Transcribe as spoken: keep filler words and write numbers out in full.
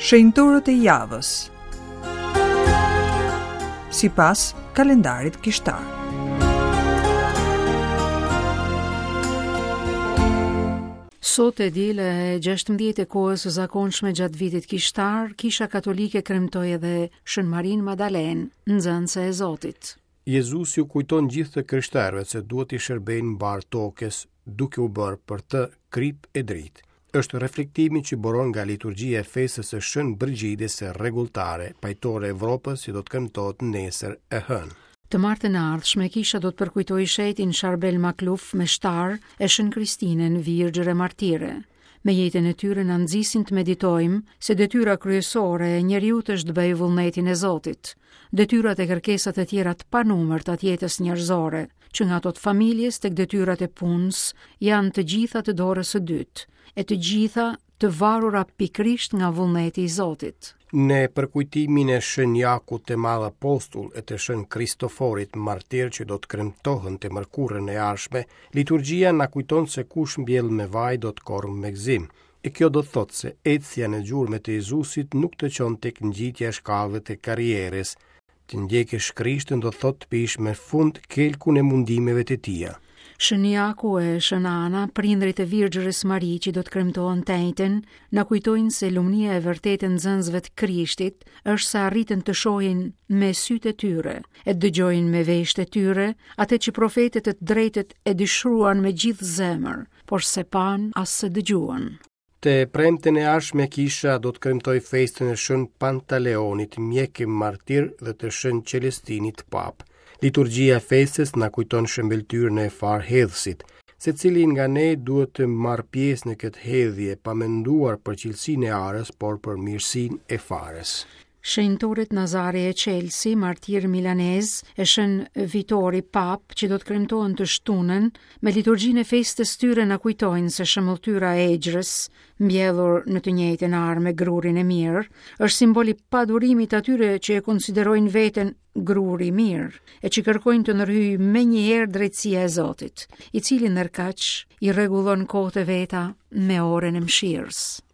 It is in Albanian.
Shenjtorët e javës sipas kalendarit kishtar. Sot e dile e gjashtëmbëdhjetë e kohës së zakonshme gjatë vitit kishtar, Kisha Katolike kremtoi edhe Shën Marin Madalen, nxënëse e Zotit. Jezusi u kujton gjithë të krishterëve se duhet i shërbejnë mbar tokës, duke u bërë për të krip e dritë. Është reflektimi që boron nga liturgjia e festës së Shën Brigidës së rregulltare, pajtore e Evropës, që do të kremtohet nesër e hënë. Të martën e ardhshme Kisha do të përkujtojë shetin Charbel Makluf me shtar e Shën Kristinën, Virgjër e Martire. Me jetën e tyre na nxisin të meditojmë se detyra kryesore e njeriut është të bëjë vullnetin e Zotit. Detyrat e kërkesat e tjera të panumërta të jetës njerëzore, që nga ato të familjes tek detyrat e punës, janë të gjitha të dorës së dytë, e të gjitha të varura pikrisht nga vullneti i Zotit. Në përkujtimin e Shën Jakut të Madh Apostull e të Shën Kristoforit martir që do të kremtohen të mërkurën e ardhshme, liturgjia na kujton se kush mbjell me vaj do të korrë me gëzim. E kjo do të thotë se ecja në gjurmët e Jezusit nuk të çon tek ngjitja e shkallëve të karrierës. Të ndjekësh Krishtin do të thotë të pish me fund kelkun e mundimeve të tia. Shën Jaku e Shën Ana, prindrit e Virgjërës Mari që do të kremtohen të njëjtën, na kujtojnë se lumnia e vërtetë e nxënësve të Krishtit është se arritën të shohin me sytë e tyre, e dëgjojnë me veshët e tyre atë që profetët e të drejtët e dëshruan me gjithë zemër, por se pan as se dëgjuan. Të premten e ardhshme Kisha do të kremtoj festën e Shën Pantaleonit, mjek e martir, dhe të Shën Celestinit pap. Liturgjia e festës na kujton shëmbeltyrën e farhedhësit, secili nga ne duhet të marrë pjesë në këtë hedhje, pa menduar për cilësinë e arës, por për mirësinë e farës. Shenjtorit Nazari e Chelsea, martir milanez, e Shën Vitori pap, që do të kremtohen të shtunën, me liturgjinë e festës tyre na kujtojnë se shëmbulltyra e Egjrës, mbjellur në të njëjtën arë me grurin e mirë, është simboli padurimit atyre që e konsiderojnë veten gruri i mirë, e që kërkojnë të ndërhyjë menjëherë drejtësia e Zotit, i cili ndërkaq i rregullon kohët e veta me orën e mëshirës.